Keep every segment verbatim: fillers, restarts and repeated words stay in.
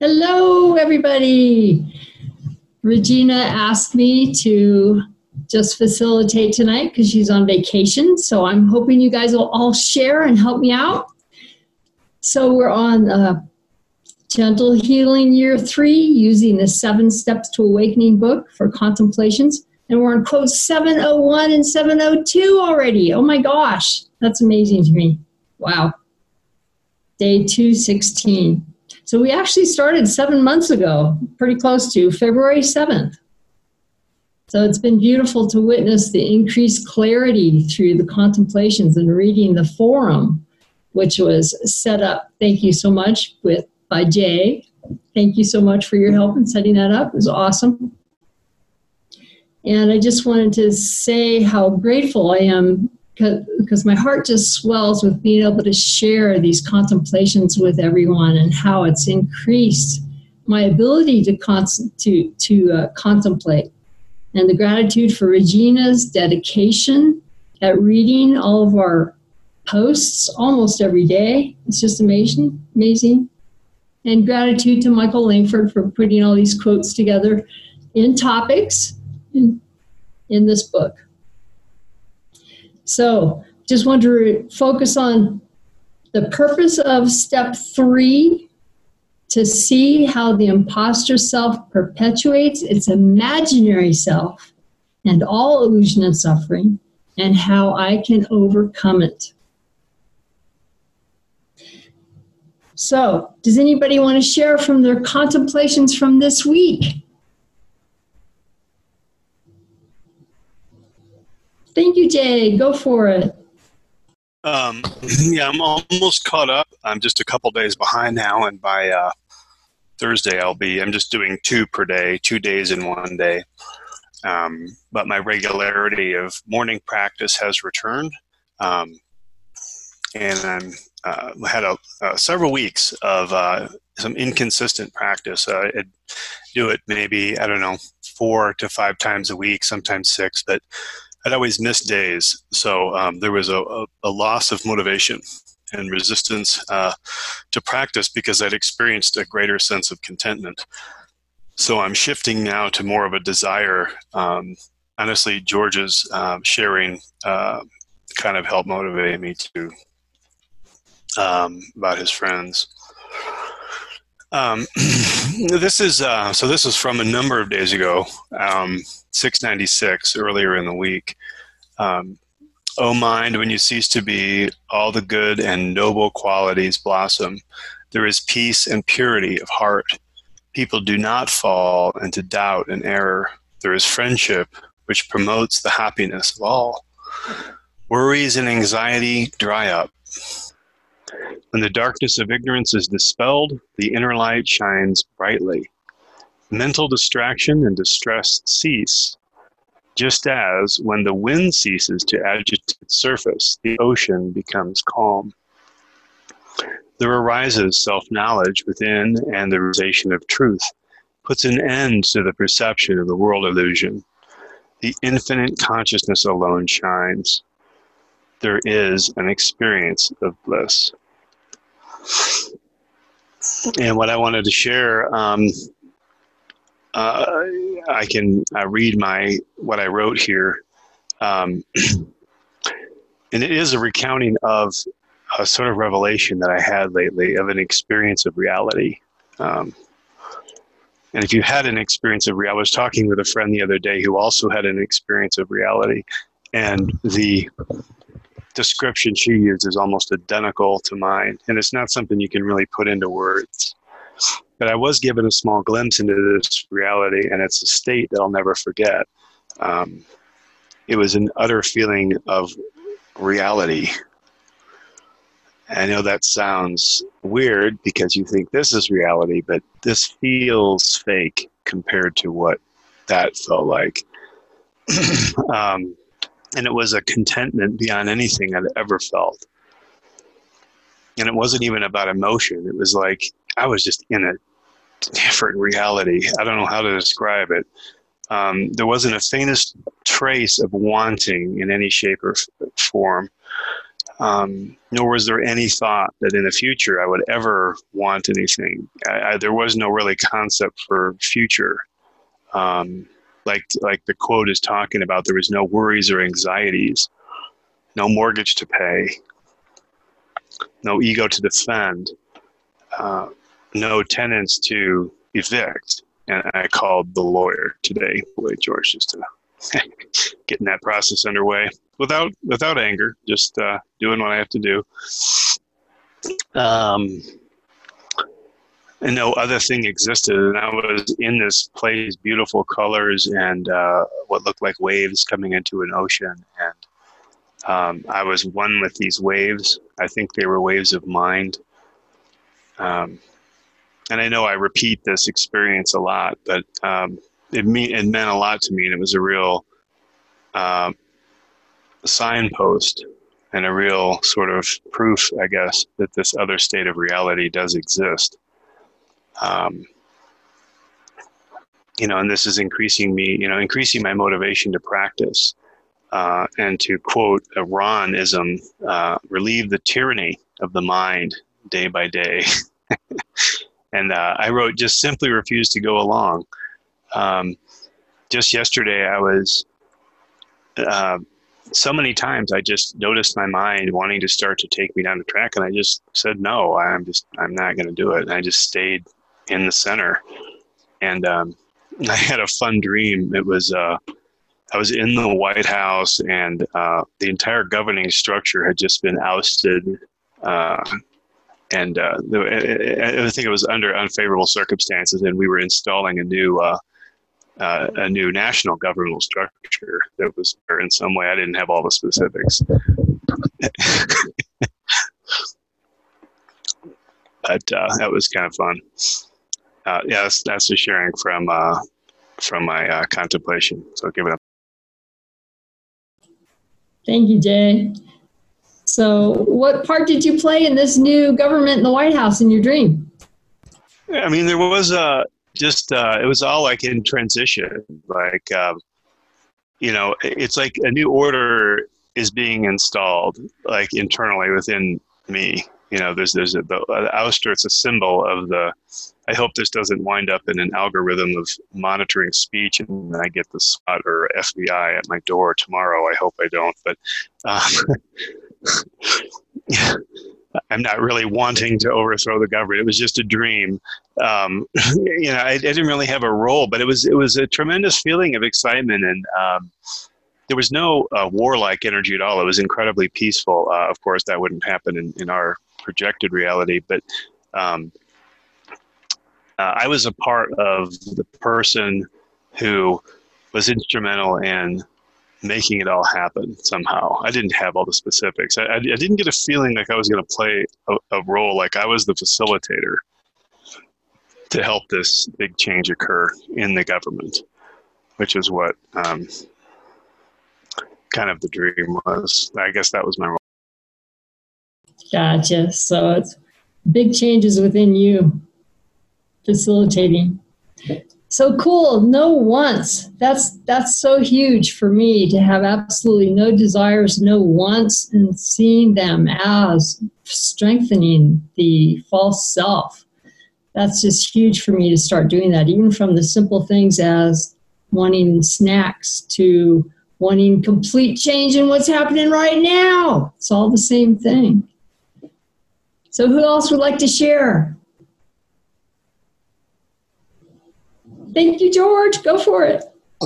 Hello, everybody. Regina asked me to just facilitate tonight because she's on vacation. So I'm hoping you guys will all share and help me out. So we're on uh, Gentle Healing Year three, using the Seven Steps to Awakening book for contemplations. And we're on quote seven oh one and seven oh two already. Oh my gosh, that's amazing to me. Wow. Day two sixteen. So we actually started seven months ago, pretty close to February seventh. So it's been beautiful to witness the increased clarity through the contemplations and reading the forum, which was set up, thank you so much, with by Jay. Thank you so much for your help in setting that up. It was awesome. And I just wanted to say how grateful I am because my heart just swells with being able to share these contemplations with everyone and how it's increased my ability to con- to, to uh, contemplate. And the gratitude for Regina's dedication at reading all of our posts almost every day. It's just amazing, amazing. And gratitude to Michael Langford for putting all these quotes together in topics in, in this book. So just want to focus on the purpose of step three, to see how the imposter self perpetuates its imaginary self and all illusion and suffering, and how I can overcome it. So does anybody want to share from their contemplations from this week? Thank you, Jay. Go for it. Um, yeah, I'm almost caught up. I'm just a couple days behind now, and by uh, Thursday I'll be, I'm just doing two per day, two days in one day. Um, but my regularity of morning practice has returned. Um, and I'm uh, had a, uh, several weeks of uh, some inconsistent practice. Uh, I'd do it maybe, I don't know, four to five times a week, sometimes six, but I'd always miss days. So um, there was a, a, a loss of motivation and resistance uh, to practice because I'd experienced a greater sense of contentment. So I'm shifting now to more of a desire. Um, honestly, George's uh, sharing uh, kind of helped motivate me too, um, about his friends. Um, this is, uh, so this is from a number of days ago, um, six ninety-six, earlier in the week. Um, O mind, when you cease to be, all the good and noble qualities blossom. There is peace and purity of heart. People do not fall into doubt and error. There is friendship, which promotes the happiness of all. Worries and anxiety dry up. When the darkness of ignorance is dispelled, the inner light shines brightly. Mental distraction and distress cease, just as when the wind ceases to agitate its surface, the ocean becomes calm. There arises self-knowledge within, and the realization of truth puts an end to the perception of the world illusion. The infinite consciousness alone shines. There is an experience of bliss. And what I wanted to share, um, uh, I can uh, read my what I wrote here, um, and it is a recounting of a sort of revelation that I had lately of an experience of reality. Um, and if you had an experience of reality, I was talking with a friend the other day who also had an experience of reality, and the description she used is almost identical to mine, and it's not something you can really put into words. But I was given a small glimpse into this reality, and it's a state that I'll never forget. Um, it was an utter feeling of reality. I know that sounds weird because you think this is reality, but this feels fake compared to what that felt like. um, And it was a contentment beyond anything I'd ever felt. And it wasn't even about emotion. It was like I was just in a different reality. I don't know how to describe it. Um, there wasn't a faintest trace of wanting in any shape or f- form. Um, nor was there any thought that in the future I would ever want anything. I, I, there was no really concept for future. Um, like like the quote is talking about, there was no worries or anxieties, no mortgage to pay, no ego to defend, uh, no tenants to evict. And I called the lawyer today, boy, George, just to getting that process underway without without anger, just uh, doing what I have to do. Um, and no other thing existed. And I was in this place, beautiful colors and uh, what looked like waves coming into an ocean. And um, I was one with these waves. I think they were waves of mind. Um, and I know I repeat this experience a lot, but um, it, mean, it meant a lot to me. And it was a real uh, signpost and a real sort of proof, I guess, that this other state of reality does exist. Um, you know, and this is increasing me, you know, increasing my motivation to practice uh, and to quote a Ron-ism, uh, relieve the tyranny of the mind day by day. And uh, I wrote, just simply refuse to go along. Um, just yesterday, I was, uh, so many times I just noticed my mind wanting to start to take me down the track. And I just said, no, I'm just, I'm not going to do it. And I just stayed in the center. And um, I had a fun dream. It was, uh, I was in the White House and uh, the entire governing structure had just been ousted. Uh, and uh, I think it was under unfavorable circumstances, and we were installing a new uh, uh, a new national governmental structure that was in some way. I didn't have all the specifics. But uh, that was kind of fun. Uh, yeah, that's, that's the sharing from uh, from my uh, contemplation. So give it up. Thank you, Jay. So what part did you play in this new government in the White House in your dream? I mean, there was uh, just, uh, it was all like in transition. Like, um, you know, it's like a new order is being installed, like internally within me. You know, there's there's a, the, the ouster. It's a symbol of the. I hope this doesn't wind up in an algorithm of monitoring speech, and I get the SWAT or F B I at my door tomorrow. I hope I don't, but um, I'm not really wanting to overthrow the government. It was just a dream. Um, you know, I, I didn't really have a role, but it was it was a tremendous feeling of excitement, and um, there was no uh, warlike energy at all. It was incredibly peaceful. Uh, of course, that wouldn't happen in, in our projected reality, but um, uh, I was a part of the person who was instrumental in making it all happen somehow. I didn't have all the specifics. I, I, I didn't get a feeling like I was going to play a, a role, like I was the facilitator to help this big change occur in the government, which is what um, kind of the dream was. I guess that was my role. Gotcha. So it's big changes within you, facilitating. So cool. No wants. That's that's so huge for me to have absolutely no desires, no wants, and seeing them as strengthening the false self. That's just huge for me to start doing that, even from the simple things as wanting snacks to wanting complete change in what's happening right now. It's all the same thing. So who else would like to share? Thank you, George. Go for it.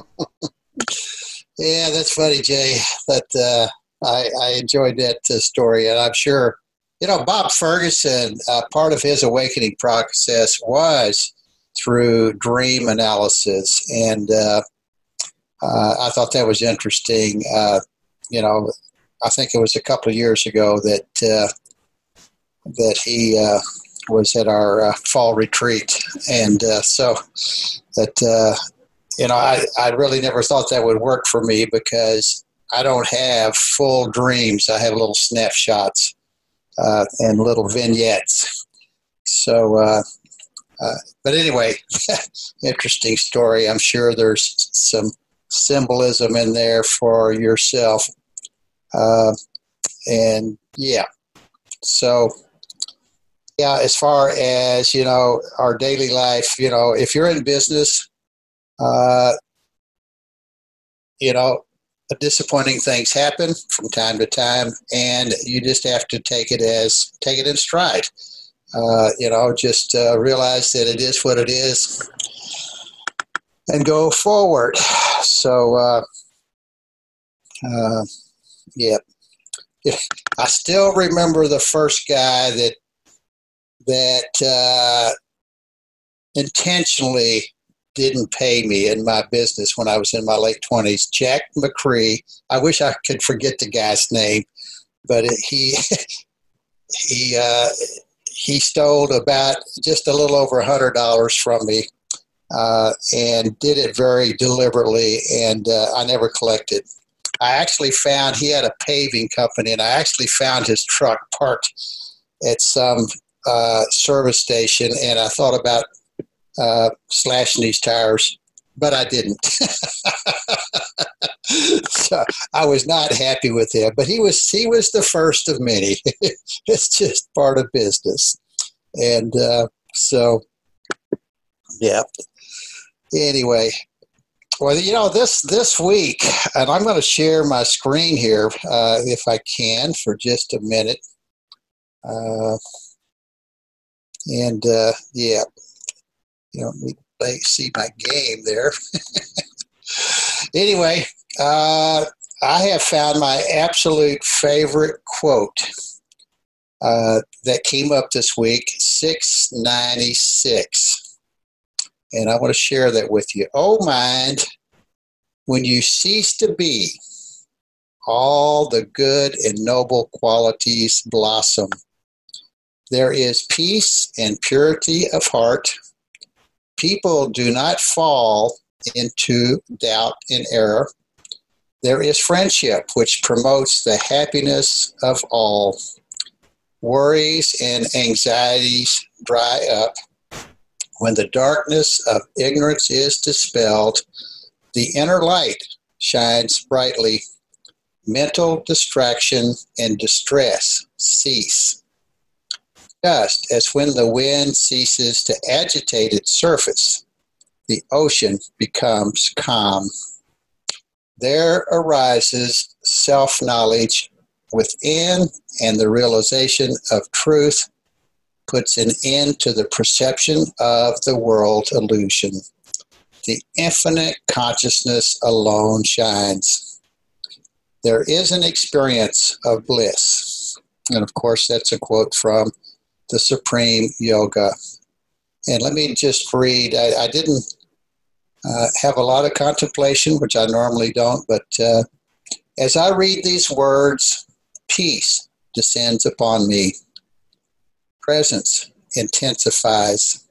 Yeah, that's funny, Jay. That uh, I, I enjoyed that uh, story, and I'm sure, you know, Bob Ferguson, uh, part of his awakening process was through dream analysis, and uh, uh, I thought that was interesting. Uh, you know, I think it was a couple of years ago that uh, that he uh, was at our uh, fall retreat, and uh, so that uh, you know, I, I really never thought that would work for me because I don't have full dreams. I have little snapshots uh, and little vignettes. So, uh, uh, but anyway, interesting story. I'm sure there's some symbolism in there for yourself. Uh, and yeah. So, yeah, as far as, you know, our daily life, you know, if you're in business, uh, you know, disappointing things happen from time to time, and you just have to take it as, take it in stride. Uh, you know, just uh, realize that it is what it is and go forward. So, uh, uh, yeah. I still remember the first guy that that uh, intentionally didn't pay me in my business when I was in my late twenties. Jack McCree. I wish I could forget the guy's name, but it, he he uh, he stole about just a little over a hundred dollars from me, uh, and did it very deliberately, and uh, I never collected. I actually found he had a paving company, and I actually found his truck parked at some uh, service station, and I thought about uh, slashing these tires, but I didn't. So I was not happy with him, but he was he was the first of many. It's just part of business, and uh, so yeah. Anyway. Well, you know, this this week, and I'm going to share my screen here uh, if I can for just a minute. Uh, and uh, yeah, you know, let me see my game there. Anyway, uh, I have found my absolute favorite quote uh, that came up this week, six ninety-six. And I want to share that with you. Oh, mind, when you cease to be, all the good and noble qualities blossom. There is peace and purity of heart. People do not fall into doubt and error. There is friendship, which promotes the happiness of all. Worries and anxieties dry up. When the darkness of ignorance is dispelled, the inner light shines brightly. Mental distraction and distress cease. Just as when the wind ceases to agitate its surface, the ocean becomes calm. There arises self-knowledge within, and the realization of truth puts an end to the perception of the world illusion. The infinite consciousness alone shines. There is an experience of bliss. And of course, that's a quote from the Supreme Yoga. And let me just read. I, I didn't uh, have a lot of contemplation, which I normally don't, but uh, as I read these words, peace descends upon me. Presence intensifies.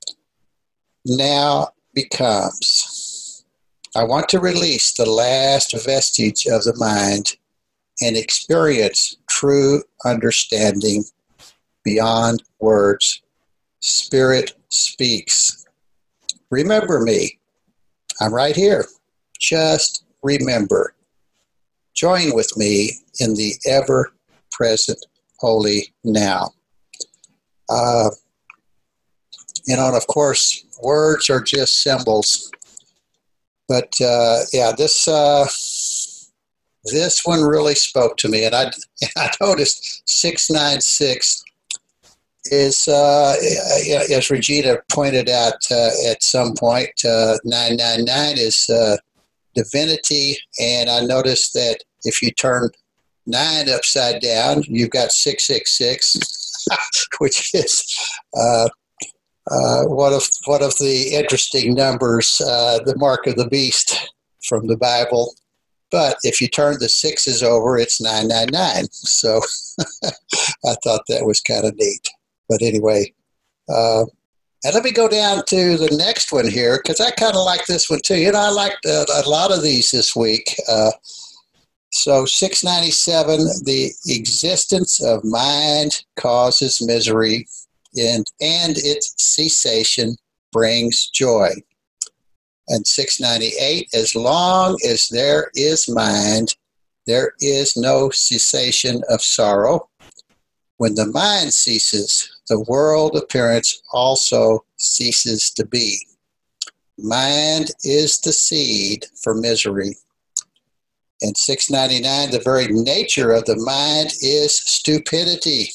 Now becomes. I want to release the last vestige of the mind and experience true understanding beyond words. Spirit speaks. Remember me. I'm right here. Just remember. Join with me in the ever-present holy now. Uh, you know, and of course, words are just symbols. But uh, yeah, this uh, this one really spoke to me, and I I noticed six nine six is, uh, as Regina pointed out uh, at some point, uh, nine nine nine is uh, divinity, and I noticed that if you turn nine upside down, you've got six six six, which is uh, uh, one of one of the interesting numbers, uh, the mark of the beast from the Bible. But if you turn the sixes over, it's nine nine nine. So I thought that was kind of neat. But anyway, uh, and let me go down to the next one here, because I kind of like this one too. You know, I liked uh, a lot of these this week. Uh, so six ninety-seven, the existence of mind causes misery, and, and its cessation brings joy. And six ninety-eight, as long as there is mind, there is no cessation of sorrow. When the mind ceases, the world appearance also ceases to be. Mind is the seed for misery. In six ninety-nine, the very nature of the mind is stupidity.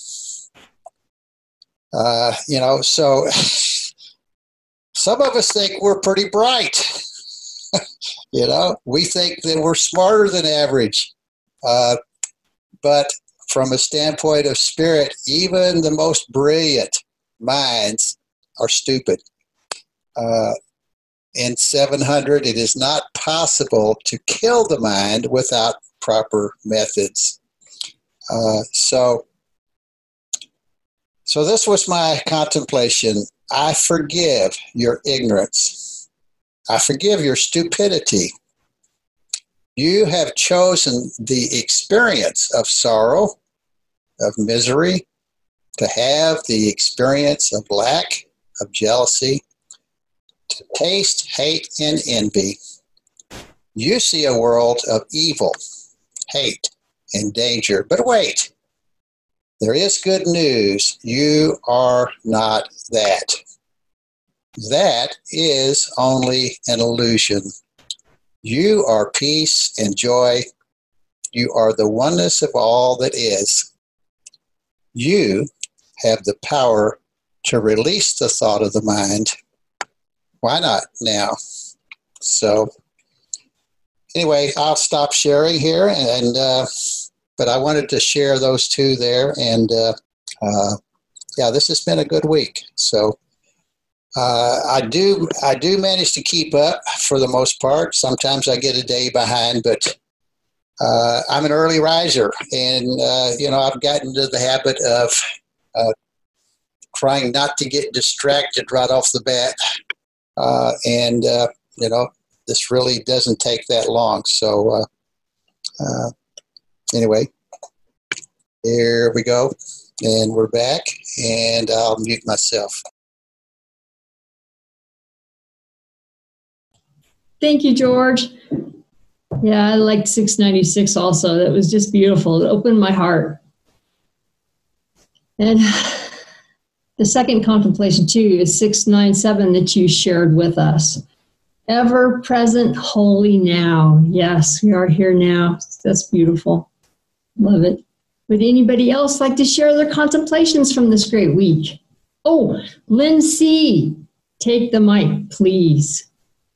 Uh, you know, so some of us think we're pretty bright. You know, we think that we're smarter than average. Uh, but from a standpoint of spirit, even the most brilliant minds are stupid. Uh, in seven hundred, it is not possible to kill the mind without proper methods. Uh, so, so this was my contemplation. I forgive your ignorance. I forgive your stupidity. You have chosen the experience of sorrow, of misery, to have the experience of lack, of jealousy, to taste hate and envy. You see a world of evil, hate, and danger. But wait, there is good news. You are not that. That is only an illusion. You are peace and joy. You are the oneness of all that is. You have the power to release the thought of the mind. Why not now? So anyway, I'll stop sharing here, and uh, but I wanted to share those two there, and uh, uh, yeah, this has been a good week. So uh, I do I do manage to keep up for the most part. Sometimes I get a day behind, but uh, I'm an early riser, and uh, you know I've gotten into the habit of uh, trying not to get distracted right off the bat. Uh, and, uh, you know, this really doesn't take that long. So, uh, uh, anyway, here we go. And we're back. And I'll mute myself. Thank you, George. Yeah, I liked six ninety-six also. That was just beautiful. It opened my heart. And the second contemplation, too, is six ninety-seven that you shared with us. Ever present, holy now. Yes, we are here now. That's beautiful. Love it. Would anybody else like to share their contemplations from this great week? Oh, Lynn C., take the mic, please.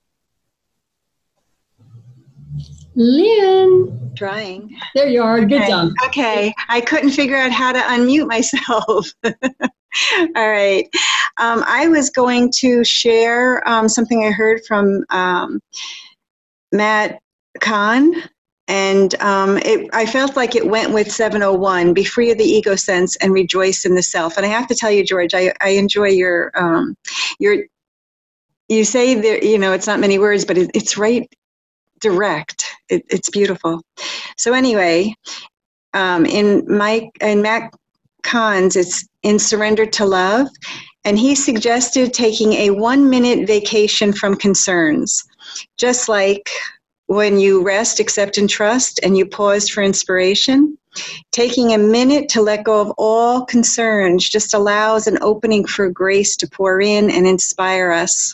Lynn. Trying. There you are. Okay. Good job. Okay. I couldn't figure out how to unmute myself. All right. Um, I was going to share um, something I heard from um, Matt Kahn, and um, it, I felt like it went with seven oh one, be free of the ego sense and rejoice in the self. And I have to tell you, George, I, I enjoy your, um, your, you say that, you know, it's not many words, but it, it's right direct. It, it's beautiful. So anyway, um, in Mike and Matt Kahn's, it's in Surrender to Love, and he suggested taking a one-minute vacation from concerns, just like when you rest, accept, and trust, and you pause for inspiration. Taking a minute to let go of all concerns just allows an opening for grace to pour in and inspire us.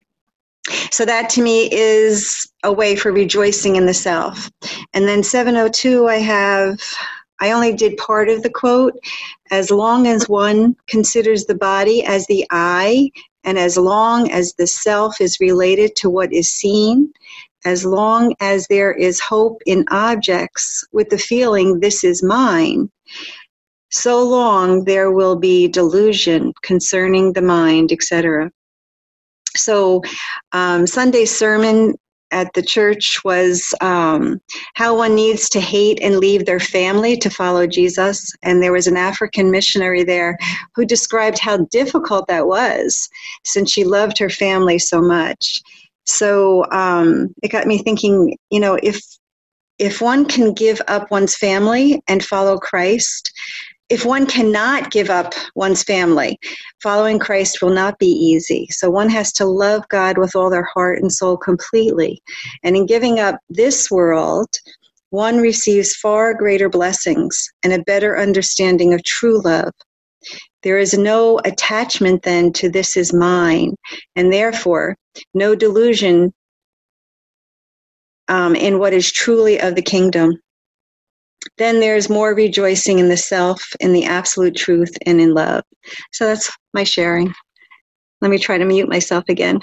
So that to me is a way for rejoicing in the self. And then seven oh two, I have, I only did part of the quote. As long as one considers the body as the I, and as long as the self is related to what is seen, as long as there is hope in objects with the feeling this is mine, so long there will be delusion concerning the mind, et cetera. So um, Sunday's sermon at the church was um, how one needs to hate and leave their family to follow Jesus. And there was an African missionary there who described how difficult that was since she loved her family so much. So um, it got me thinking, you know, if if one can give up one's family and follow Christ, if one cannot give up one's family, following Christ will not be easy. So one has to love God with all their heart and soul completely. And in giving up this world one receives far greater blessings and a better understanding of true love. There is no attachment then to this is mine, and therefore no delusion um, in what is truly of the kingdom. Then there's more rejoicing in the self, in the absolute truth, and in love. So that's my sharing. Let me try to mute myself again.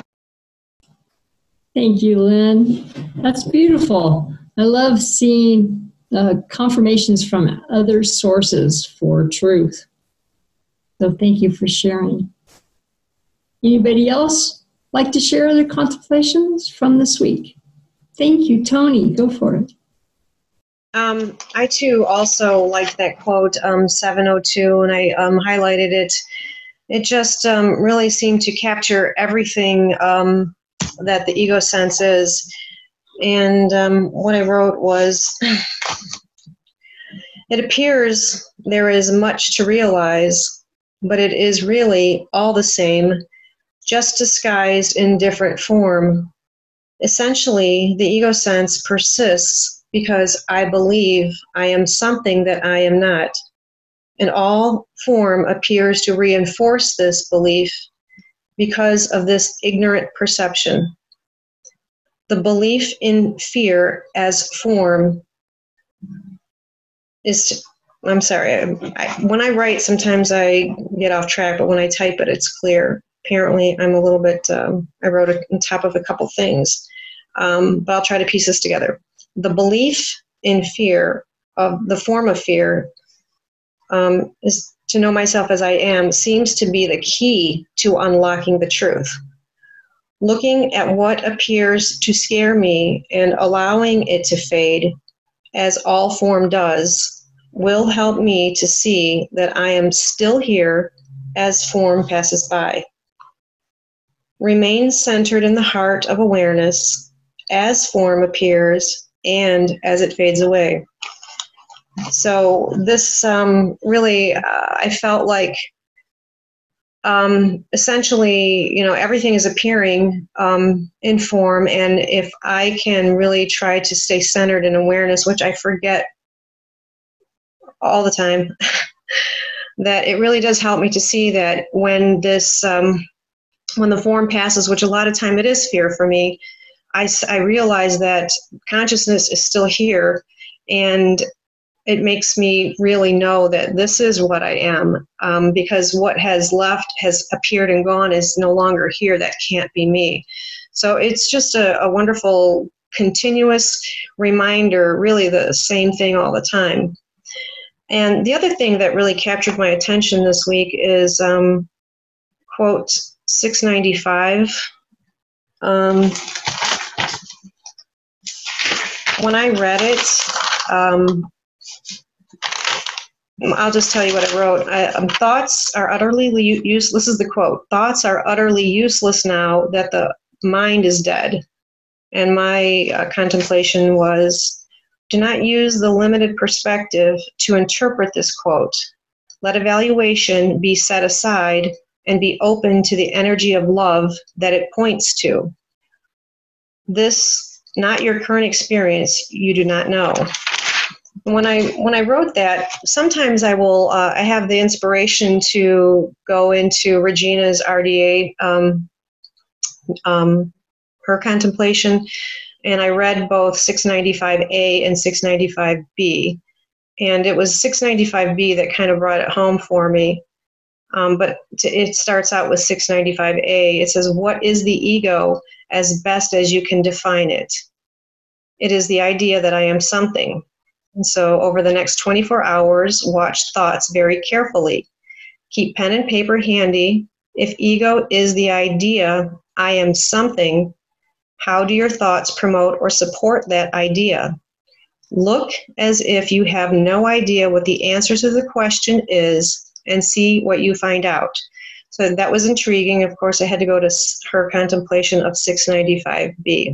Thank you, Lynn. That's beautiful. I love seeing uh, confirmations from other sources for truth. So thank you for sharing. Anybody else like to share their contemplations from this week? Thank you, Tony. Go for it. Um, I too also liked that quote, um, seven oh two, and I um, highlighted it. It just um, really seemed to capture everything um, that the ego sense is. And um, what I wrote was, it appears there is much to realize, but it is really all the same, just disguised in different form. Essentially, the ego sense persists because I believe I am something that I am not. And all form appears to reinforce this belief because of this ignorant perception. The belief in fear as form is, to, I'm sorry, I, I, when I write, sometimes I get off track, but when I type it, it's clear. Apparently, I'm a little bit, um, I wrote it on top of a couple things, um, but I'll try to piece this together. The belief in fear, of the form of fear, um, is to know myself as I am, seems to be the key to unlocking the truth. Looking at what appears to scare me and allowing it to fade, as all form does, will help me to see that I am still here as form passes by. Remain centered in the heart of awareness as form appears and as it fades away. So this um, really, uh, I felt like um, essentially, you know, everything is appearing um, in form, and if I can really try to stay centered in awareness, which I forget all the time, that it really does help me to see that when this, um, when the form passes, which a lot of time it is fear for me, I, I realize that consciousness is still here, and it makes me really know that this is what I am, um, because what has left has appeared and gone is no longer here. That can't be me. So it's just a, a wonderful, continuous reminder, really the same thing all the time. And the other thing that really captured my attention this week is um, quote six ninety-five. Um, when I read it, um, I'll just tell you what I wrote. I, um, Thoughts are utterly useless. This is the quote. Thoughts are utterly useless now that the mind is dead. And my uh, contemplation was, do not use the limited perspective to interpret this quote. Let evaluation be set aside and be open to the energy of love that it points to. This, not your current experience, you do not know. When I when I wrote that, sometimes I will uh, I have the inspiration to go into Regina's R D A, um, um, her contemplation, and I read both six ninety-five A and six ninety-five B, and it was six ninety-five B that kind of brought it home for me. Um, but to, it starts out with six ninety-five A. It says, "What is the ego as best as you can define it? It is the idea that I am something." And so over the next twenty-four hours, watch thoughts very carefully. Keep pen and paper handy. If ego is the idea, I am something, how do your thoughts promote or support that idea? Look as if you have no idea what the answer to the question is and see what you find out. So that was intriguing. Of course, I had to go to her contemplation of six ninety-five B.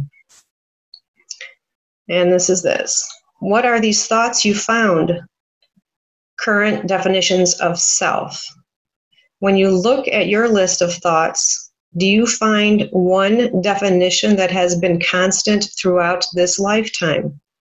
And this is this. What are these thoughts you found? Current definitions of self. When you look at your list of thoughts, do you find one definition that has been constant throughout this lifetime?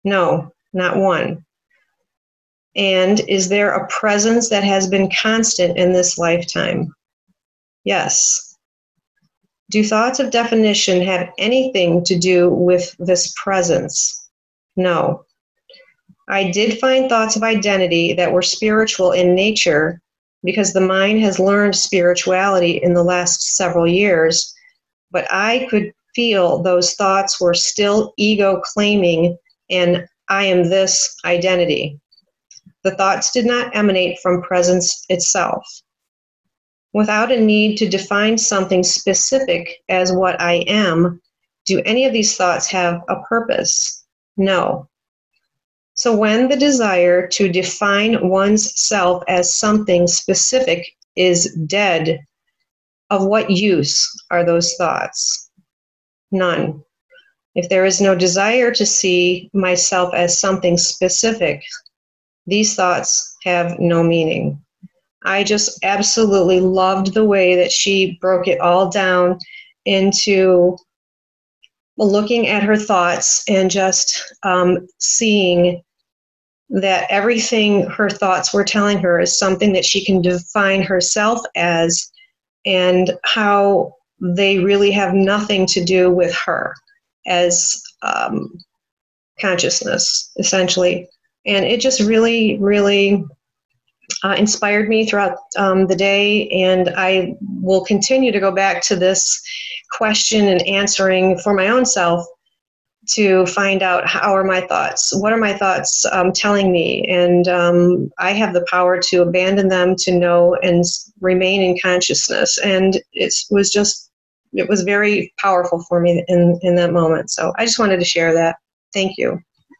No, not one. And is there a presence that has been constant in this lifetime? Yes. Do thoughts of definition have anything to do with this presence? No. I did find thoughts of identity that were spiritual in nature because the mind has learned spirituality in the last several years, but I could feel those thoughts were still ego claiming and I am this identity. The thoughts did not emanate from presence itself. Without a need to define something specific as what I am, do any of these thoughts have a purpose? No. So when the desire to define one's self as something specific is dead, of what use are those thoughts? None. If there is no desire to see myself as something specific, these thoughts have no meaning. I just absolutely loved the way that she broke it all down into looking at her thoughts and just um, seeing that everything her thoughts were telling her is something that she can define herself as, and how they really have nothing to do with her as um, consciousness, essentially. And it just really, really uh, inspired me throughout um, the day. And I will continue to go back to this question and answering for my own self to find out how are my thoughts, what are my thoughts um, telling me? And um, I have the power to abandon them, to know and remain in consciousness. And it was just, it was very powerful for me in, in that moment. So I just wanted to share that. Thank you.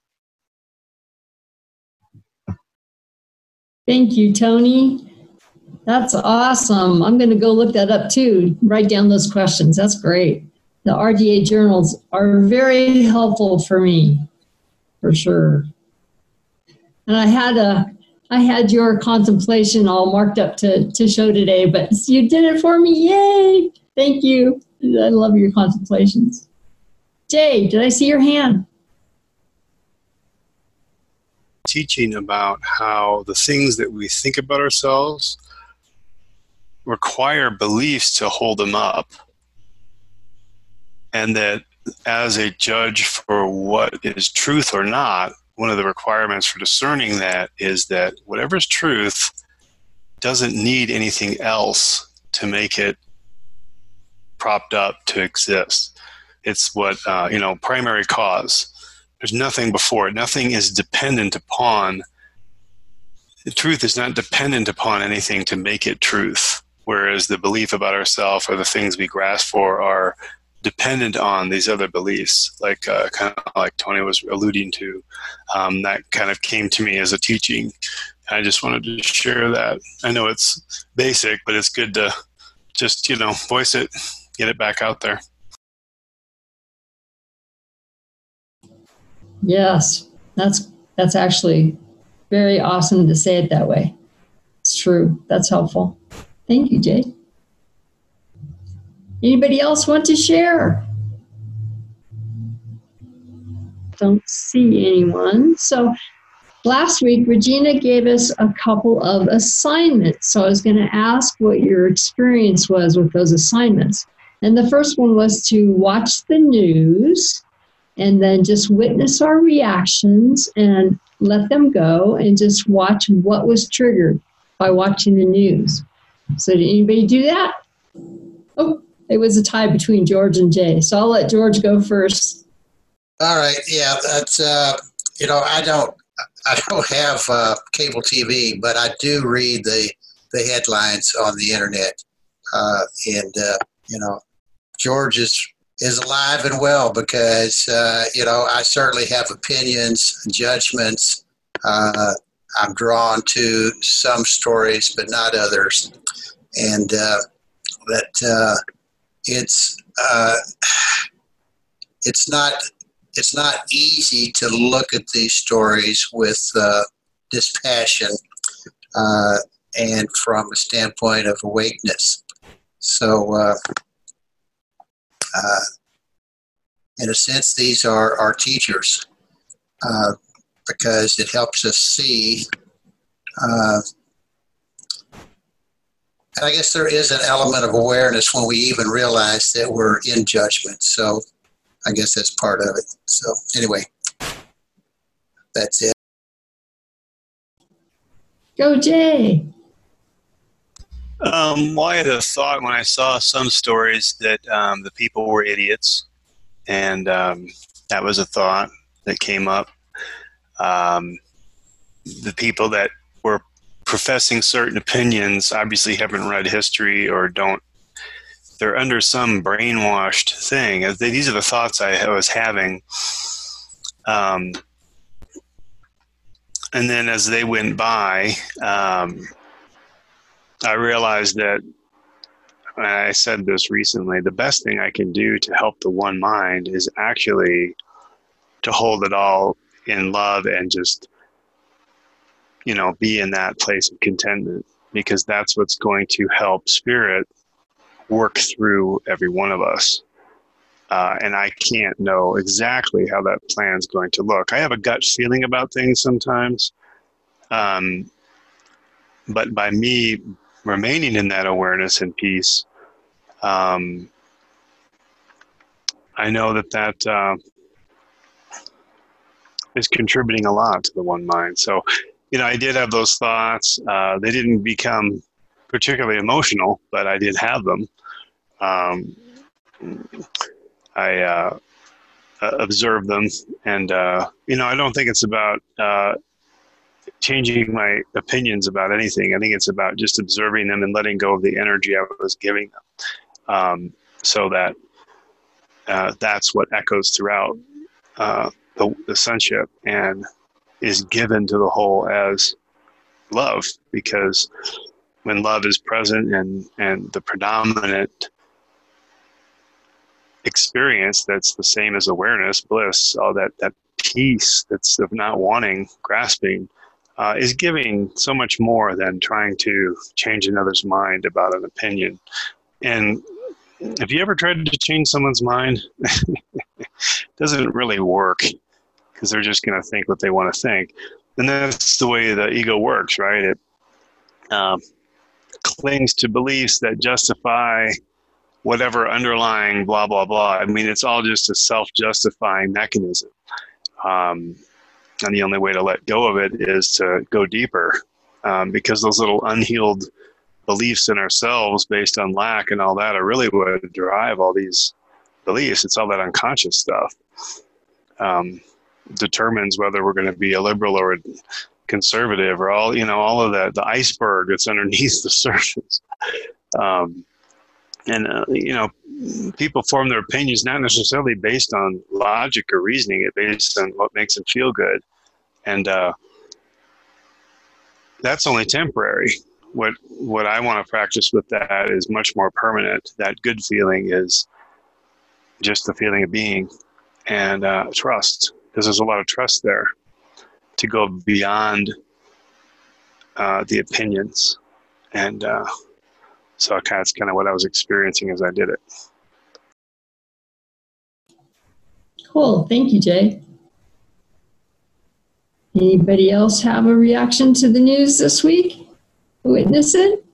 Thank you, Tony. That's awesome. I'm going to go look that up too. Write down those questions. That's great. The R D A journals are very helpful for me, for sure. And I had a, I had your contemplation all marked up to, to show today, but you did it for me. Yay! Thank you. I love your contemplations. Jay, did I see your hand? Teaching about how the things that we think about ourselves require beliefs to hold them up. And that as a judge for what is truth or not, one of the requirements for discerning that is that whatever is truth doesn't need anything else to make it propped up to exist. It's what, uh, you know, primary cause. There's nothing before it. Nothing is dependent upon, the truth is not dependent upon anything to make it truth. Whereas the belief about ourselves or the things we grasp for are dependent on these other beliefs, like uh, kind of like Tony was alluding to. Um, that kind of came to me as a teaching. I just wanted to share that. I know it's basic, but it's good to just, you know, voice it, get it back out there. Yes, that's that's actually very awesome to say it that way. It's true. That's helpful. Thank you, Jay. Anybody else want to share? Don't see anyone. So last week, Regina gave us a couple of assignments. So I was going to ask what your experience was with those assignments. And the first one was to watch the news and then just witness our reactions and let them go and just watch what was triggered by watching the news. So did anybody do that? Oh, it was a tie between George and Jay. So I'll let George go first. All right. Yeah, that's, uh, you know, I don't, I don't have uh, cable T V, but I do read the, the headlines on the internet. Uh, and, uh, you know, George is, is alive and well because, uh, you know, I certainly have opinions, judgments. Uh, I'm drawn to some stories, but not others. And uh, that uh, it's uh, it's not it's not easy to look at these stories with uh, dispassion uh, and from a standpoint of awakeness. So, uh, uh, in a sense, these are our teachers. uh, because it helps us see. Uh, and I guess there is an element of awareness when we even realize that we're in judgment. So I guess that's part of it. So anyway, that's it. Go, Jay. Um, well, I had a thought when I saw some stories that um, the people were idiots, and um, that was a thought that came up. Um, the people that were professing certain opinions obviously haven't read history or don't. They're under some brainwashed thing. These are the thoughts I was having. Um, and then as they went by, um, I realized that, and I said this recently, the best thing I can do to help the one mind is actually to hold it all in love and just, you know, be in that place of contentment, because that's what's going to help spirit work through every one of us. Uh, and I can't know exactly how that plan is going to look. I have a gut feeling about things sometimes. Um, but by me remaining in that awareness and peace, um, I know that that uh, is contributing a lot to the one mind. So, you know, I did have those thoughts. Uh, they didn't become particularly emotional, but I did have them. Um, I uh, observed them, and, uh, you know, I don't think it's about uh, changing my opinions about anything. I think it's about just observing them and letting go of the energy I was giving them, um, so that uh, that's what echoes throughout uh, the, the sonship and is given to the whole as love. Because when love is present and, and the predominant experience that's the same as awareness, bliss, all that, that peace that's of not wanting, grasping, uh, is giving so much more than trying to change another's mind about an opinion. And if you ever tried to change someone's mind, it doesn't really work, because they're just going to think what they want to think. And that's the way the ego works, right? It um, clings to beliefs that justify whatever underlying blah, blah, blah. I mean, it's all just a self-justifying mechanism. Um, and the only way to let go of it is to go deeper, um, because those little unhealed beliefs in ourselves based on lack and all that are really what drive all these beliefs. It's all that unconscious stuff. Um, determines whether we're going to be a liberal or a conservative, or all, you know, all of that, the iceberg that's underneath the surface. Um, and, uh, you know, people form their opinions not necessarily based on logic or reasoning, it based on what makes them feel good. And uh, that's only temporary. What, what I want to practice with that is much more permanent. That good feeling is just the feeling of being, and uh, trust. Because there's a lot of trust there to go beyond uh, the opinions. And uh, so that's kind of what I was experiencing as I did it. Cool. Thank you, Jay. Anybody else have a reaction to the news this week? Witness it?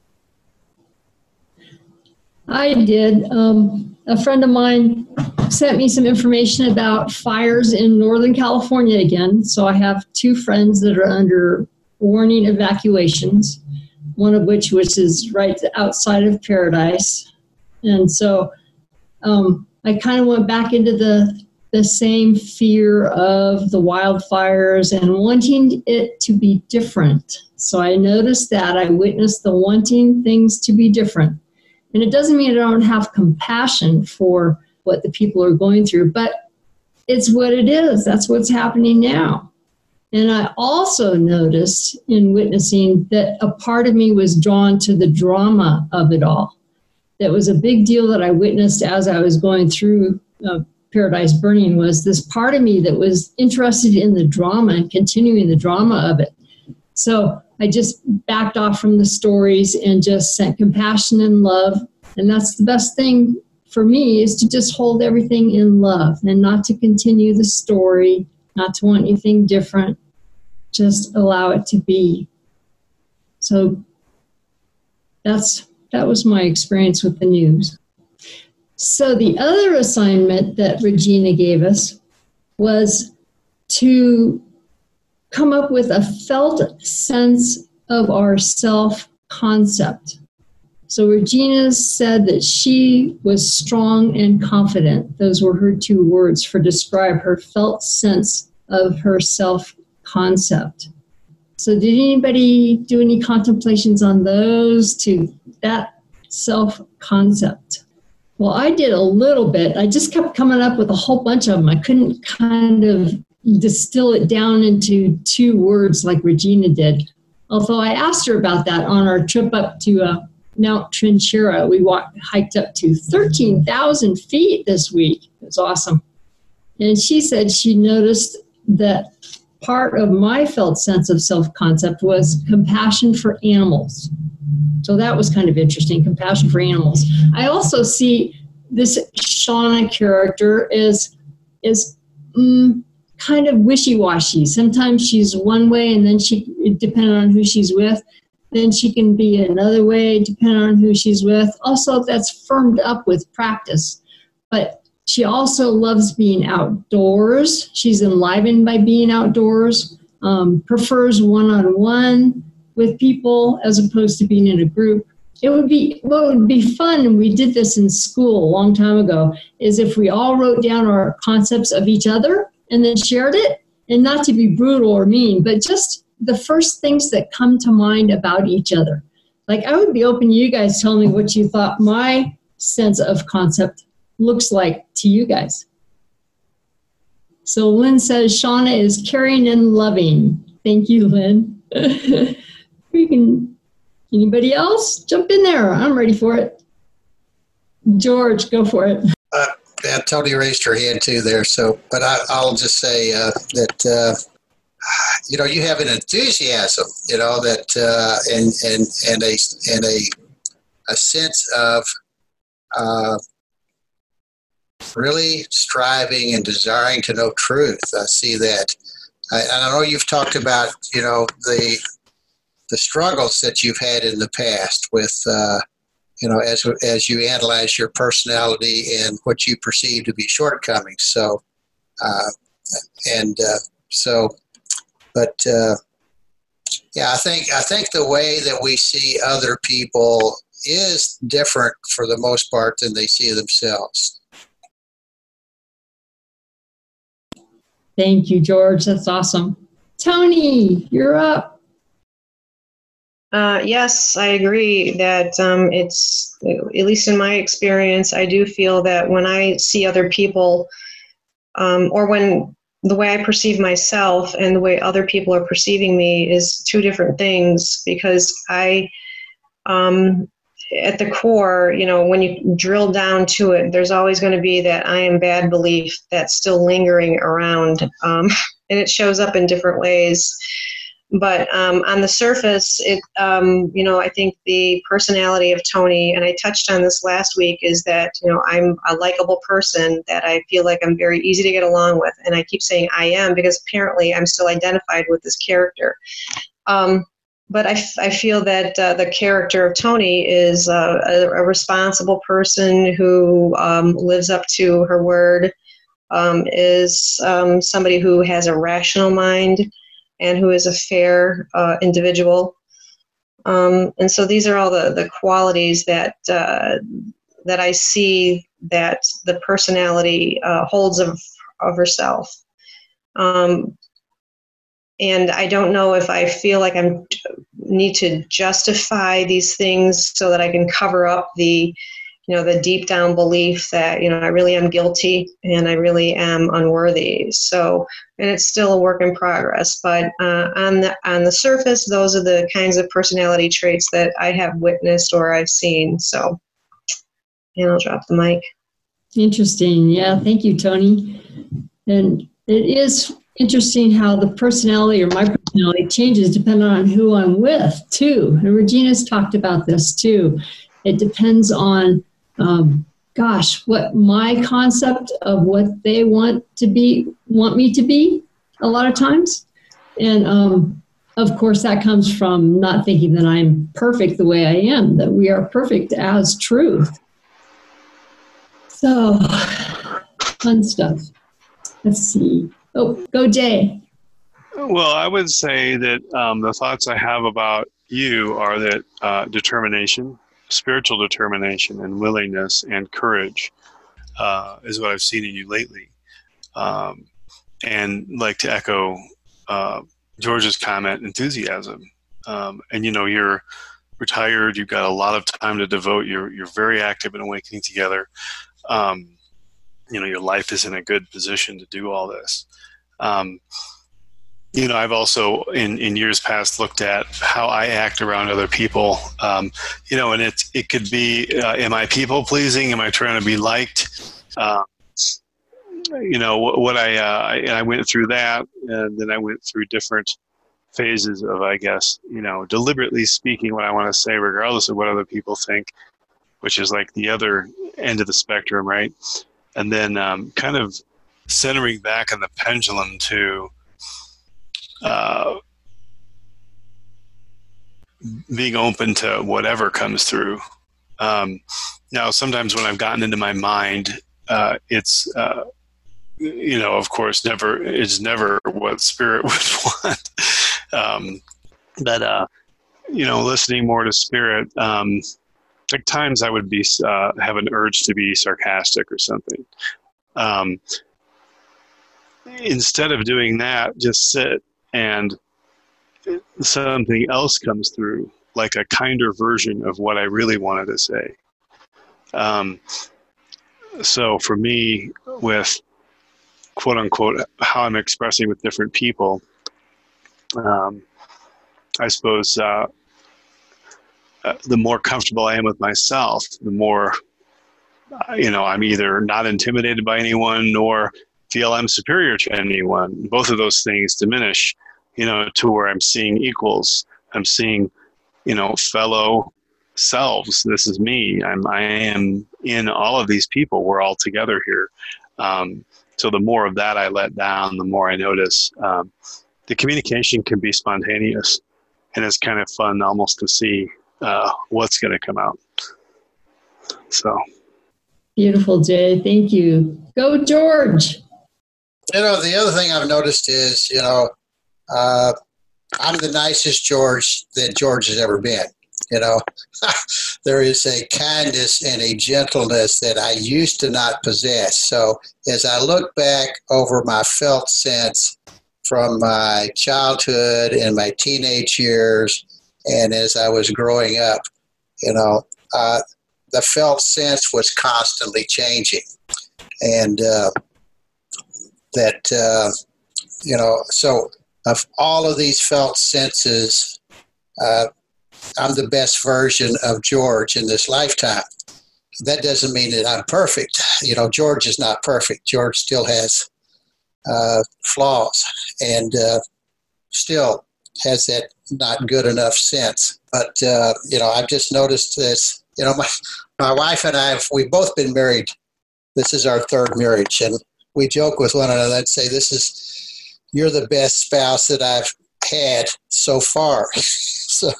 I did. Um, a friend of mine sent me some information about fires in Northern California again. So I have two friends that are under warning evacuations, one of which which is right outside of Paradise. And so um, I kind of went back into the the same fear of the wildfires and wanting it to be different. So I noticed that. I witnessed the wanting things to be different. And it doesn't mean I don't have compassion for what the people are going through, but it's what it is. That's what's happening now. And I also noticed in witnessing that a part of me was drawn to the drama of it all. That was a big deal that I witnessed as I was going through uh, Paradise Burning, was this part of me that was interested in the drama and continuing the drama of it. So I just backed off from the stories and just sent compassion and love. And that's the best thing for me, is to just hold everything in love and not to continue the story, not to want anything different. Just allow it to be. So that's that was my experience with the news. So the other assignment that Regina gave us was to come up with a felt sense of our self-concept. So Regina said that she was strong and confident. Those were her two words for describe her felt sense of her self-concept. So did anybody do any contemplations on those to that self-concept? Well, I did a little bit. I just kept coming up with a whole bunch of them. I couldn't kind of distill it down into two words like Regina did. Although I asked her about that on our trip up to uh, Mount Trinchera. We walked, hiked up to thirteen thousand feet this week. It was awesome. And she said she noticed that part of my felt sense of self-concept was compassion for animals. So that was kind of interesting, compassion for animals. I also see this Shauna character is, is mm, kind of wishy-washy. Sometimes she's one way, and then she, depending on who she's with, then she can be another way, depending on who she's with. Also, that's firmed up with practice. But she also loves being outdoors. She's enlivened by being outdoors, um, prefers one-on-one with people as opposed to being in a group. It would be, what would be fun, and we did this in school a long time ago, is if we all wrote down our concepts of each other and then shared it, and not to be brutal or mean, but just the first things that come to mind about each other. Like, I would be open to you guys telling me what you thought my sense of concept looks like to you guys. So Lynn says, Shauna is caring and loving. Thank you, Lynn. We can, anybody else? Jump in there. I'm ready for it. George, go for it. Uh, yeah, Tony raised her hand too there. So, but I, I'll just say uh, that, uh, you know, you have an enthusiasm, you know, that, uh, and, and, and a, and a, a sense of, uh, really striving and desiring to know truth. I see that. I, and I know you've talked about, you know, the, the struggles that you've had in the past with, uh, you know, as, as you analyze your personality and what you perceive to be shortcomings. So, uh, and, uh, so, but, uh, yeah, I think, I think the way that we see other people is different for the most part than they see themselves. Thank you, George. That's awesome. Tony, you're up. Uh, yes, I agree that um, it's, at least in my experience, I do feel that when I see other people, um, or when the way I perceive myself and the way other people are perceiving me is two different things, because I, um, at the core, you know, when you drill down to it, there's always going to be that I am bad belief that's still lingering around, um, and it shows up in different ways. But um, on the surface, it, um, you know, I think the personality of Tony, and I touched on this last week, is that, you know, I'm a likable person that I feel like I'm very easy to get along with. And I keep saying I am because apparently I'm still identified with this character. Um, but I, I feel that uh, the character of Tony is uh, a, a responsible person who um, lives up to her word, um, is um, somebody who has a rational mind, and who is a fair uh, individual. Um, and so these are all the, the qualities that uh, that I see that the personality uh, holds of, of herself. Um, and I don't know if I feel like I need to justify these things so that I can cover up the, you know, the deep down belief that, you know, I really am guilty and I really am unworthy. So, and it's still a work in progress, but uh, on the on the surface, those are the kinds of personality traits that I have witnessed or I've seen. So, and I'll drop the mic. Interesting. Yeah, thank you, Tony. And it is interesting how the personality, or my personality, changes depending on who I'm with, too. And Regina's talked about this, too. It depends on, um, gosh, what my concept of what they want to be, want me to be, a lot of times. And um, of course, that comes from not thinking that I'm perfect the way I am, that we are perfect as truth. So, fun stuff. Let's see. Oh, go Jay. Well, I would say that um, the thoughts I have about you are that uh, determination, spiritual determination and willingness and courage uh, is what I've seen in you lately. Um, and like to echo uh, George's comment, enthusiasm. Um, and, you know, you're retired. You've got a lot of time to devote. You're, you're very active in Awakening Together. Um, you know, your life is in a good position to do all this. Um, you know, I've also in, in years past looked at how I act around other people, um, you know, and it, it could be, uh, am I people pleasing? Am I trying to be liked? Uh, you know, what, what I, uh, I, I went through that, and then I went through different phases of, I guess, you know, deliberately speaking what I want to say, regardless of what other people think, which is like the other end of the spectrum, right? And then um, kind of centering back on the pendulum to uh, being open to whatever comes through. Um, now, sometimes when I've gotten into my mind, uh, it's, uh, you know, of course, never it's never what spirit would want. um, but, uh, you know, listening more to spirit, um, like times I would be uh, have an urge to be sarcastic or something. Um, instead of doing that, just sit and something else comes through, like a kinder version of what I really wanted to say. Um, so for me, with quote unquote how I'm expressing with different people, um, I suppose uh, uh, the more comfortable I am with myself, the more uh, you know, I'm either not intimidated by anyone nor feel I'm superior to anyone. Both of those things diminish, you know, to where I'm seeing equals. I'm seeing, you know, fellow selves. This is me. I'm, I am in all of these people. We're all together here. Um, so the more of that I let down, the more I notice um, the communication can be spontaneous, and it's kind of fun almost to see uh, what's going to come out. So. Beautiful, Jay. Thank you. Go, George. You know, the other thing I've noticed is, you know, uh, I'm the nicest George that George has ever been. You know, there is a kindness and a gentleness that I used to not possess. So as I look back over my felt sense from my childhood and my teenage years, and as I was growing up, you know, uh, the felt sense was constantly changing. And uh, that, uh, you know, so of all of these felt senses, uh, I'm the best version of George in this lifetime. That doesn't mean that I'm perfect. You know, George is not perfect. George still has uh, flaws and uh, still has that not good enough sense. But, uh, you know, I've just noticed this. You know, my, my wife and I, have, we've both been married. This is our third marriage. And we joke with one another and say, this is, you're the best spouse that I've had so far. so,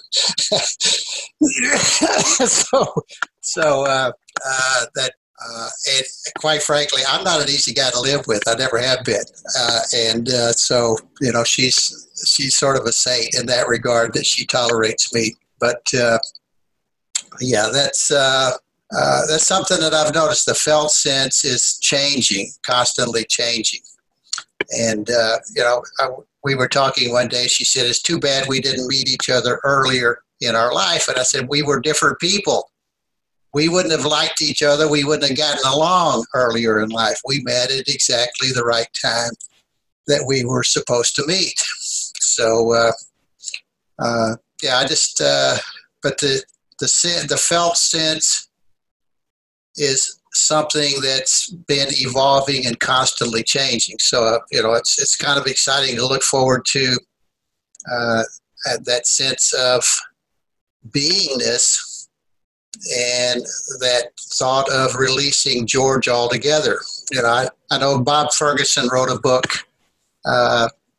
so, so uh, uh, that, uh, and quite frankly, I'm not an easy guy to live with. I never have been. Uh, and uh, so, you know, she's, she's sort of a saint in that regard, that she tolerates me. But, uh, yeah, that's, uh, uh, that's something that I've noticed. The felt sense is changing, constantly changing. And, uh, you know, I, we were talking one day, she said, it's too bad we didn't meet each other earlier in our life. And I said, we were different people. We wouldn't have liked each other. We wouldn't have gotten along earlier in life. We met at exactly the right time that we were supposed to meet. So, uh, uh, yeah, I just, uh, but the, the, the felt sense is something that's been evolving and constantly changing. So, uh, you know, it's it's kind of exciting to look forward to uh, that sense of beingness and that thought of releasing George altogether. You know, I, I know Bob Ferguson wrote a book uh,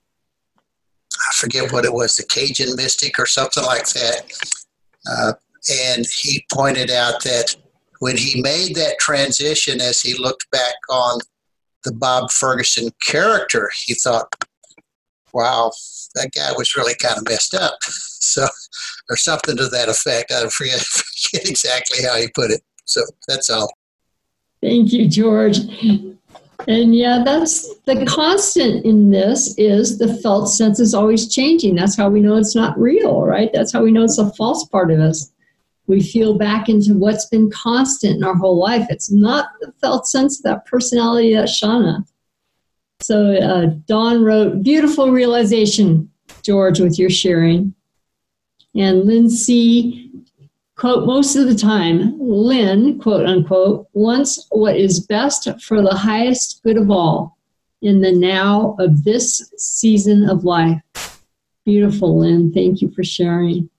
I forget what it was, the Cajun Mystic or something like that. Uh, and he pointed out that when he made that transition, as he looked back on the Bob Ferguson character, he thought, wow, that guy was really kind of messed up. So, or something to that effect. I forget, forget exactly how he put it. So that's all. Thank you, George. And yeah, that's the constant in this is the felt sense is always changing. That's how we know it's not real, right? That's how we know it's a false part of us. We feel back into what's been constant in our whole life. It's not the felt sense of that personality, that Shauna. So uh, Dawn wrote, beautiful realization, George, with your sharing. And Lynn C., quote, most of the time, Lynn, quote unquote, wants what is best for the highest good of all in the now of this season of life. Beautiful, Lynn. Thank you for sharing.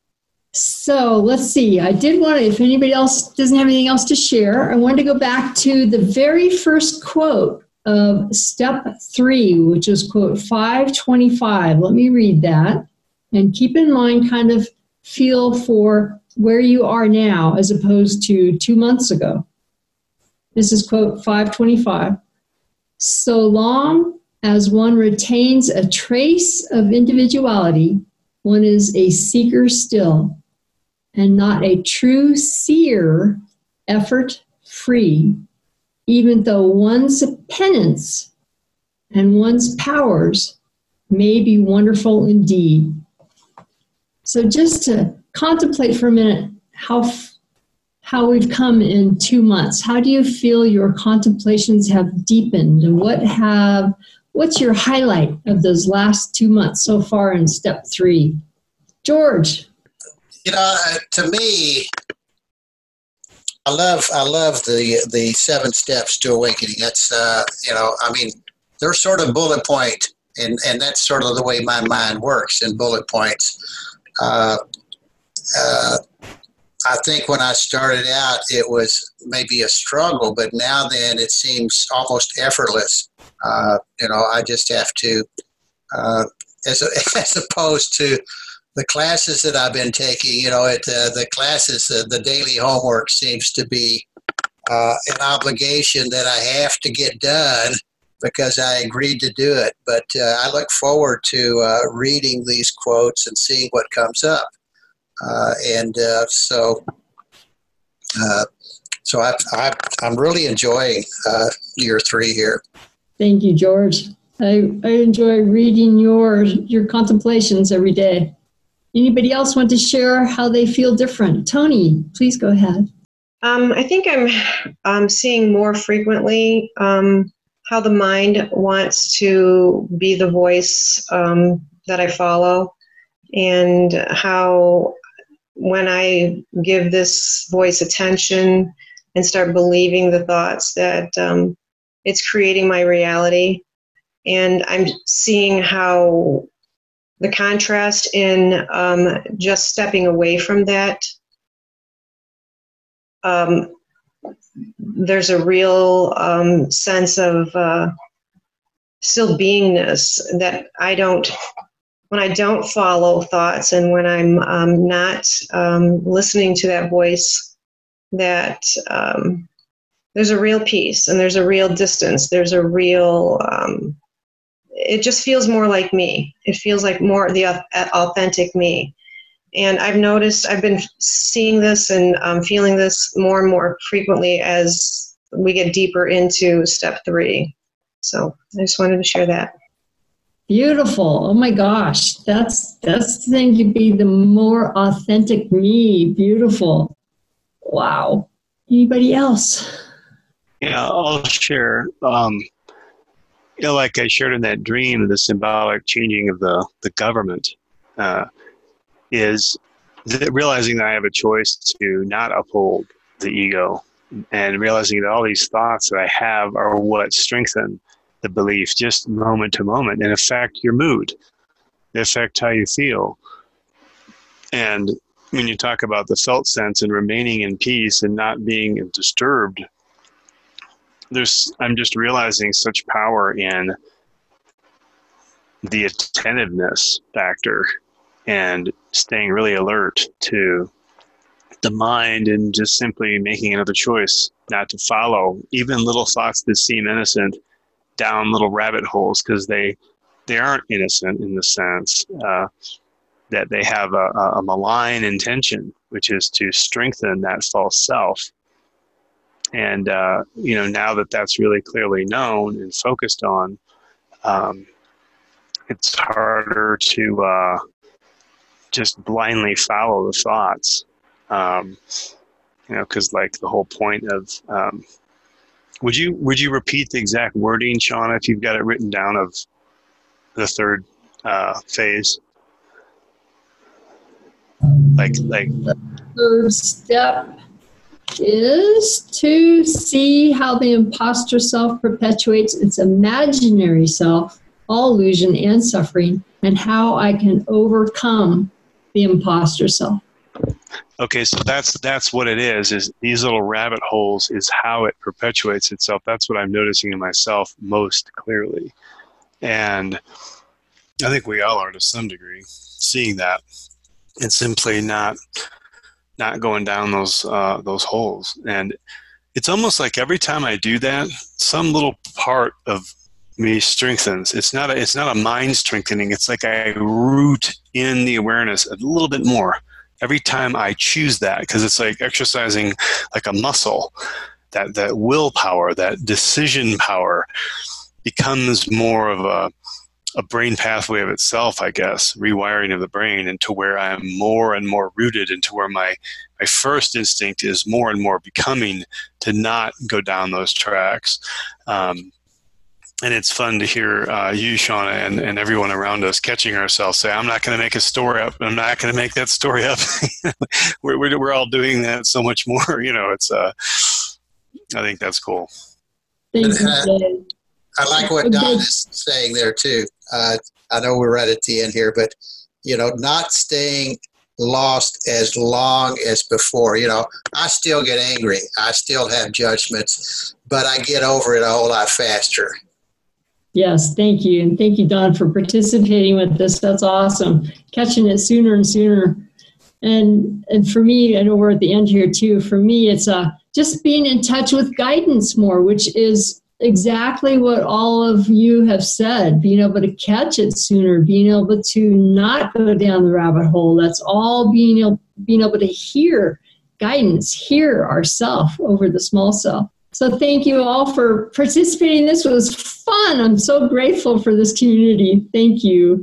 So let's see. I did want to, if anybody else doesn't have anything else to share, I wanted to go back to the very first quote of step three, which is quote five twenty-five. Let me read that. And keep in mind, kind of feel for where you are now as opposed to two months ago. This is quote five twenty-five. So long as one retains a trace of individuality, one is a seeker still, and not a true seer, effort-free, even though one's penance and one's powers may be wonderful indeed. So just to contemplate for a minute how how we've come in two months. How do you feel your contemplations have deepened? And what have what's your highlight of those last two months so far in step three? George. You know, uh, to me, I love I love the the seven steps to awakening. That's uh, you know, I mean, they're sort of bullet point, and and that's sort of the way my mind works in bullet points. Uh, uh, I think when I started out, it was maybe a struggle, but now then it seems almost effortless. Uh, you know, I just have to, uh, as a, as opposed to the classes that I've been taking. You know, it uh, the classes, uh, the daily homework seems to be uh, an obligation that I have to get done because I agreed to do it. But uh, I look forward to uh, reading these quotes and seeing what comes up. Uh, and uh, so, uh, so I, I, I'm really enjoying uh, year three here. Thank you, George. I, I enjoy reading your your contemplations every day. Anybody else want to share how they feel different? Tony, please go ahead. Um, I think I'm um, seeing more frequently um, how the mind wants to be the voice um, that I follow, and how when I give this voice attention and start believing the thoughts that um, it's creating my reality. And I'm seeing how the contrast in um, just stepping away from that, um, there's a real um, sense of uh, still beingness that I don't, when I don't follow thoughts and when I'm um, not um, listening to that voice, that um, there's a real peace and there's a real distance. There's a real, um, it just feels more like me. It feels like more the authentic me. And I've noticed, I've been seeing this and um, feeling this more and more frequently as we get deeper into step three. So I just wanted to share that. Beautiful. Oh my gosh. That's that's the thing to be the more authentic me. Beautiful. Wow. Anybody else? Yeah, I'll share. Um, you know, like I shared in that dream, the symbolic changing of the, the government uh, is that realizing that I have a choice to not uphold the ego, and realizing that all these thoughts that I have are what strengthen the belief just moment to moment and affect your mood. They affect how you feel. And when you talk about the felt sense and remaining in peace and not being disturbed, there's I'm just realizing such power in the attentiveness factor and staying really alert to the mind and just simply making another choice not to follow even little thoughts that seem innocent down little rabbit holes, because they they aren't innocent in the sense uh, that they have a, a malign intention, which is to strengthen that false self. And, uh, you know, now that that's really clearly known and focused on, um, it's harder to uh, just blindly follow the thoughts. Um, you know, because like the whole point of, um, would you would you repeat the exact wording, Shauna, if you've got it written down, of the third uh, phase? Like, like the third step is to see how the imposter self perpetuates its imaginary self, all illusion and suffering, and how I can overcome the imposter self. Okay, so that's that's what it is, is these little rabbit holes is how it perpetuates itself. That's what I'm noticing in myself most clearly. And I think we all are to some degree, seeing that and simply not not going down those uh, those holes. And it's almost like every time I do that, some little part of me strengthens. It's not a, it's not a mind strengthening. It's like I root in the awareness a little bit more every time I choose that, because it's like exercising like a muscle. That that willpower, that decision power becomes more of a a brain pathway of itself, I guess, rewiring of the brain into where I am more and more rooted, into where my, my first instinct is more and more becoming to not go down those tracks. Um, and it's fun to hear uh, you, Shauna, and, and everyone around us catching ourselves say, I'm not going to make a story up. I'm not going to make that story up. we're, we're, we're all doing that so much more. You know, it's, uh, I think that's cool. Thank you, Dave. I like what Don is saying there too. Uh, I know we're right at the end here, but you know, not staying lost as long as before. You know, I still get angry. I still have judgments, but I get over it a whole lot faster. Yes, thank you. And thank you, Don, for participating with this. That's awesome. Catching it sooner and sooner. And and for me, I know we're at the end here too. For me, it's uh, just being in touch with guidance more, which is exactly what all of you have said, being able to catch it sooner, being able to not go down the rabbit hole. That's all being able, being able to hear guidance, hear ourself over the small self. So thank you all for participating. This was fun. I'm so grateful for this community. Thank you.